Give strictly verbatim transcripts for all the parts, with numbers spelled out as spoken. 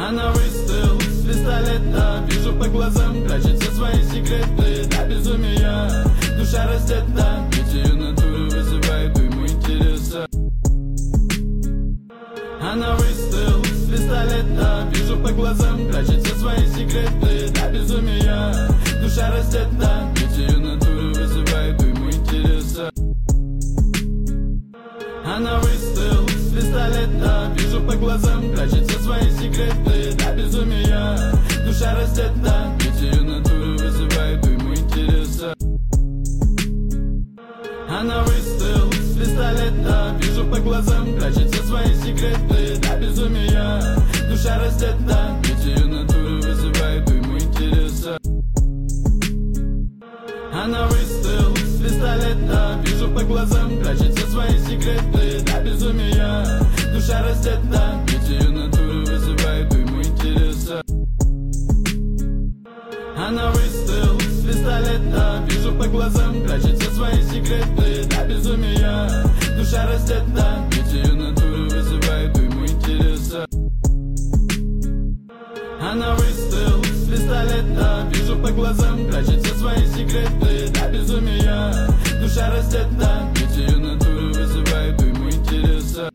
Она выстрел с пистолета, вижу по глазам, прячет все свои секреты. До безумия душа растет, да, ведь ее натура вызывает уйму интереса. Она выстрел с пистолета, вижу по глазам, прячет все свои секреты. До безумия душа растет, да, ведь ее натура вызывает уйму интереса. Она выстрел с пистолета, вижу по глазам, прячет все свои секреты. До безумия душа растет, да, ведь ее натура вызывает уйму интереса. Она выстрел с пистолета, вижу по глазам, прячет все свои секреты. До безумия душа растет, да, ведь ее натура вызывает уйму интереса. Она выстрел с пистолета, вижу по глазам, прячет все свои секреты. До безумия душа растет, да, ведь ее натура вызывает уйму интереса. Она выстрел с пистолета, вижу по глазам, прячет все свои секреты. До безумия душа растет, да, ведь ее натура вызывает уйму интереса. Она выстрел с пистолета, вижу по глазам, прячет все свои секреты. До безумия душа растет, да, ведь ее натура вызывает уйму интереса.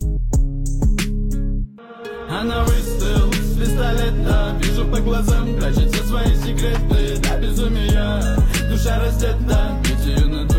Она выстрел с пистолета, вижу по глазам, прячет все свои секреты. До безумия душа растет, да, ведь ее натура